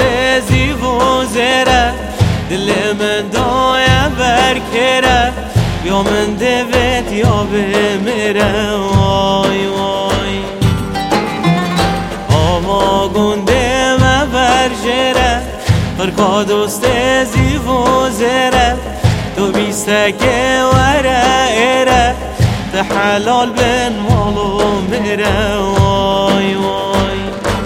زیو و زره دل من دایم برکره یا من دوید یا بمیره وای وای آوا گنده مبرجره خرکا دوست زیو و زره تو بیستکه وره ایره تحلال بن مالو میره وای وای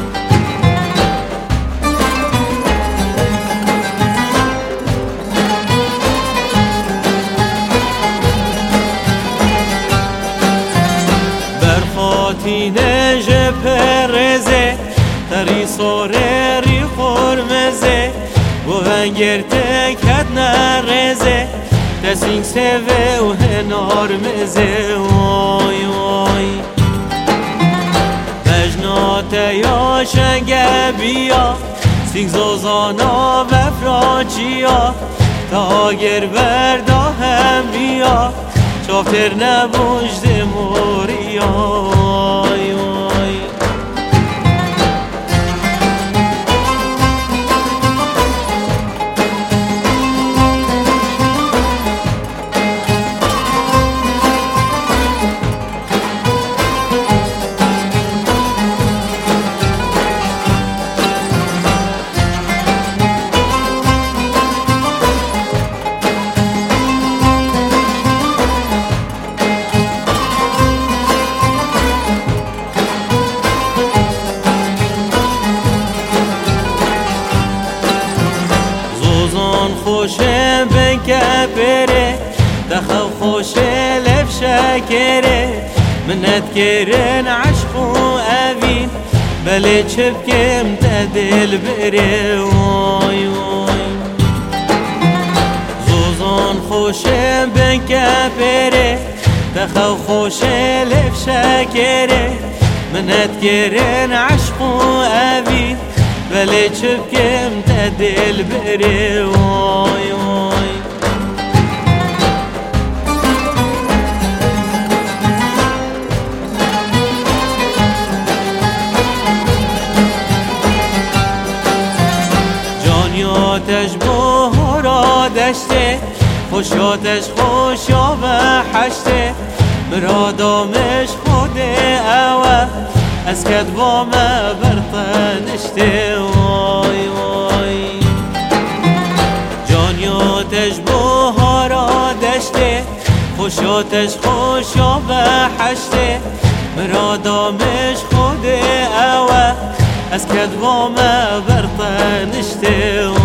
برخاتی نجه پرزه تری سوره ری خورمزه گوهنگر تکت نرزه تسینگ سوه و هنار مزه وای وای مجنات یا شنگه بیا سینگ زوزانا و فراجیا تا گر بردا هم بیا چافتر نبوجد موریا وای وای خوشه بکه پره دخل خوشه لف شکره منت کرن عشق و اوین بله چبکم تدل بره وای وای زوزان خوشه بکه پره دخل خوشه لف شکره منت کرن عشق و اوین بله چبکم تدل بره وای وای جانیاتش بهارا دشته خوشاتش خوشا و حشته مرادامش خود اوه از کدوام برطنشته وای وای جانیاتش بهارا دشته خوشاتش خوشا و حشته مرادامش خود اوه از کدوام برطنشته